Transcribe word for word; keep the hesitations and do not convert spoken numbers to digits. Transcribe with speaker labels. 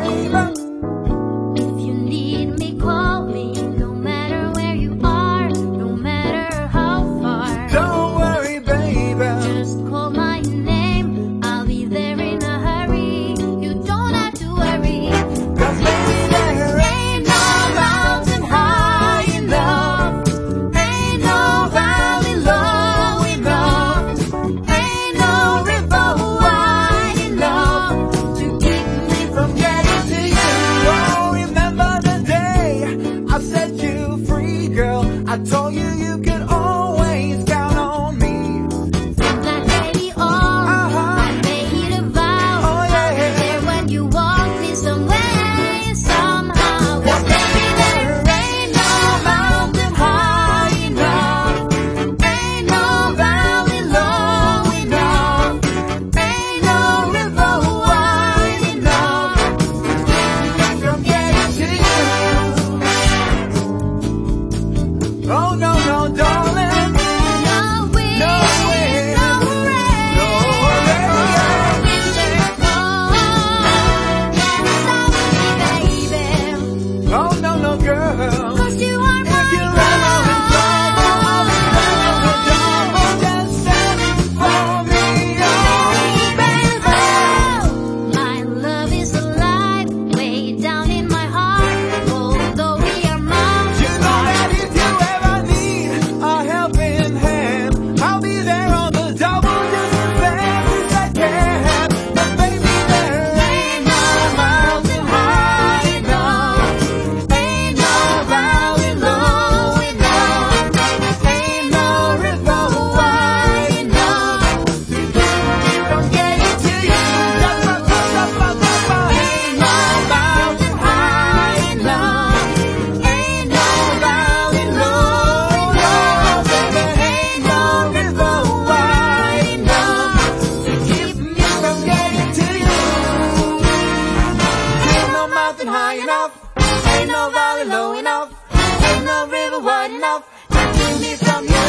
Speaker 1: I told you you could always count on me.
Speaker 2: From that day on, uh-huh. I made a vow.
Speaker 1: Oh, yeah.
Speaker 2: I'll be there when you want me somewhere, somehow. Cause baby, there ain't no mountain high enough, ain't no valley low enough, ain't no river wide enough from getting to you.
Speaker 1: Oh no, no, darling.
Speaker 2: No way,
Speaker 1: No way.
Speaker 2: no way,
Speaker 1: No way. Oh no, no, girl.
Speaker 2: Cause you are my
Speaker 1: If you ever in trouble, trouble, just send for me, oh baby.
Speaker 2: My love is alive, way down in my heart. Although we are mountains,
Speaker 1: You know that if you ever need a helping hand, I'll be there on the double just as fast as I can. But baby, there ain't no mountain high enough, ain't no valley low enough, ain't no river wide enough to keep me from getting to you. That's my, that's my, that's my. Ain't no mountain high enough, ain't no valley low enough, baby, ain't no river wide enough to keep me from getting to you. Ain't no mountain high enough, ain't no valley low enough, ain't no river wide enough to keep me from you.